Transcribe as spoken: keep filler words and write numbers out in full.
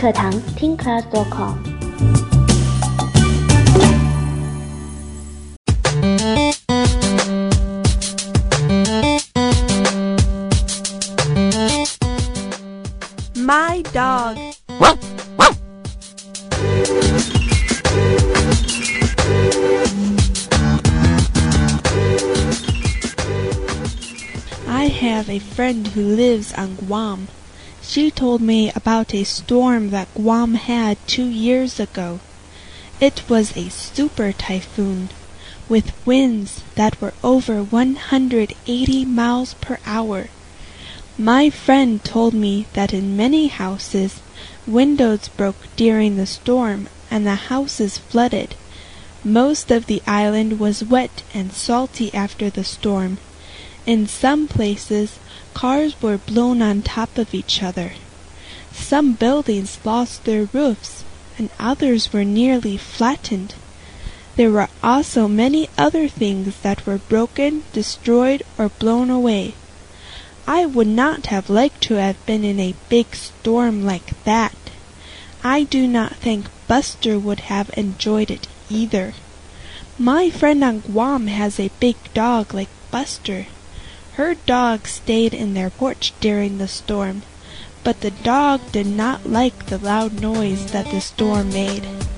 课堂 Tin Class dot com。 My dog. I have a friend who lives on Guam. She told me about a storm that Guam had two years ago. It was a super typhoon, with winds that were over one hundred eighty miles per hour. My friend told me that in many houses, windows broke during the storm and the houses flooded. Most of the island was wet and salty after the storm. In some places, cars were blown on top of each other. Some buildings lost their roofs, and others were nearly flattened. There were also many other things that were broken, destroyed, or blown away. I would not have liked to have been in a big storm like that. I do not think Buster would have enjoyed it either. My friend on Guam has a big dog like Buster. Her dog stayed in their porch during the storm, but the dog did not like the loud noise that the storm made.